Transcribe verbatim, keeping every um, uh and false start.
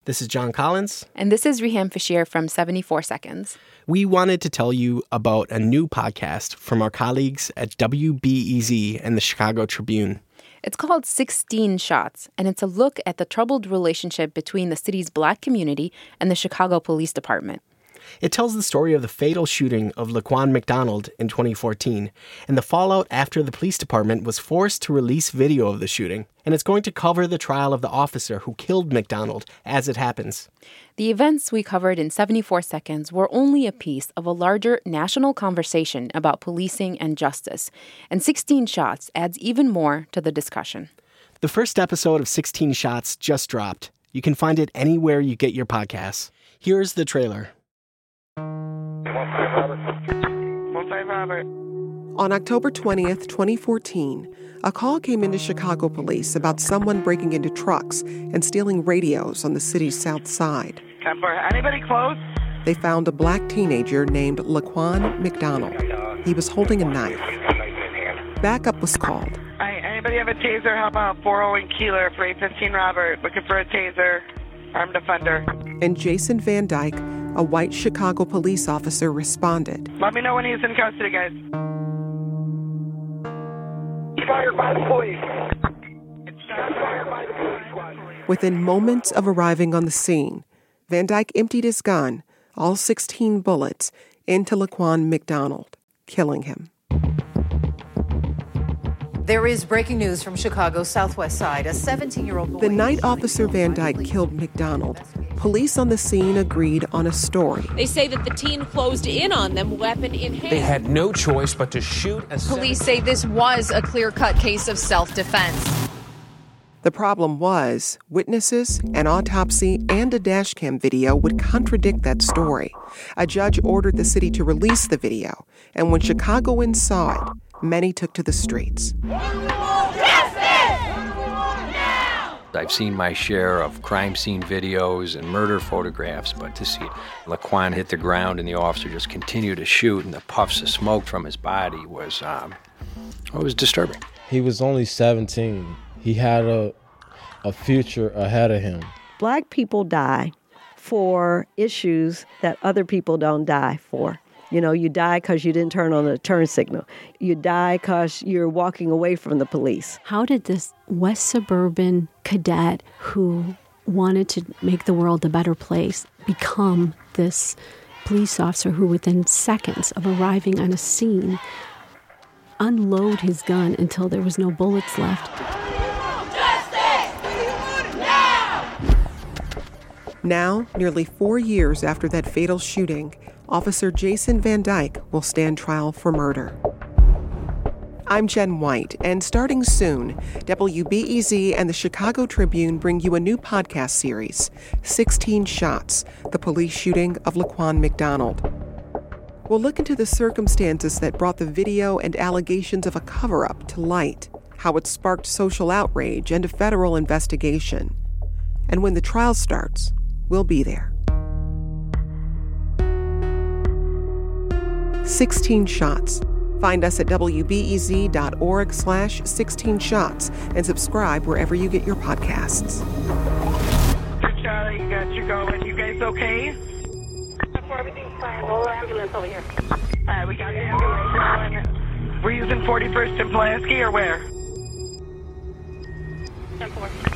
This is John Collins. And this is Riham Fashir from seventy-four seconds. We wanted to tell you about a new podcast from our colleagues at W B E Z and the Chicago Tribune. It's called sixteen shots, and it's a look at the troubled relationship between the city's Black community and the Chicago Police Department. It tells the story of the fatal shooting of Laquan McDonald in twenty fourteen and the fallout after the police department was forced to release video of the shooting. And it's going to cover the trial of the officer who killed McDonald as it happens. The events we covered in seventy-four seconds were only a piece of a larger national conversation about policing and justice, and sixteen shots adds even more to the discussion. The first episode of sixteen shots just dropped. You can find it anywhere you get your podcasts. Here's the trailer. On October twentieth, twenty fourteen, a call came into Chicago police about someone breaking into trucks and stealing radios on the city's south side. Anybody close? They found a Black teenager named Laquan McDonald. He was holding a knife. Backup was called. Hi, anybody have a taser? How about four oh in Keeler for eight fifteen Robert? Looking for a taser. Armed offender. And Jason Van Dyke, a white Chicago police officer, responded. Let me know when he's in custody, guys. Fired by the police. It's fired by the police. Within moments of arriving on the scene, Van Dyke emptied his gun, all sixteen bullets, into Laquan McDonald, killing him. There is breaking news from Chicago's southwest side. A seventeen-year-old boy... The night Officer Van Dyke killed McDonald, police on the scene agreed on a story. They say that the teen closed in on them, weapon in hand. They had no choice but to shoot a... Police say this was a clear-cut case of self-defense. The problem was, witnesses, an autopsy, and a dashcam video would contradict that story. A judge ordered the city to release the video, and when Chicagoans saw it, many took to the streets. I've seen my share of crime scene videos and murder photographs, but to see Laquan hit the ground and the officer just continue to shoot and the puffs of smoke from his body was, um, it was disturbing. He was only seventeen. He had a, a future ahead of him. Black people die for issues that other people don't die for. You know, you die because you didn't turn on the turn signal. You die because you're walking away from the police. How did this West Suburban cadet who wanted to make the world a better place become this police officer who within seconds of arriving on a scene unload his gun until there was no bullets left? Now, nearly four years after that fatal shooting, Officer Jason Van Dyke will stand trial for murder. I'm Jen White, and starting soon, W B E Z and the Chicago Tribune bring you a new podcast series, sixteen shots, the police shooting of Laquan McDonald. We'll look into the circumstances that brought the video and allegations of a cover-up to light, how it sparked social outrage and a federal investigation. And when the trial starts, we'll be there. sixteen shots. Find us at W B E Z dot org slash sixteen shots and subscribe wherever you get your podcasts. Good, Charlie, you got you going. You guys okay? Everything's fine. Roll the ambulance over here. All right, we got the ambulance going. We're using forty-first and Pulaski or where? ten four.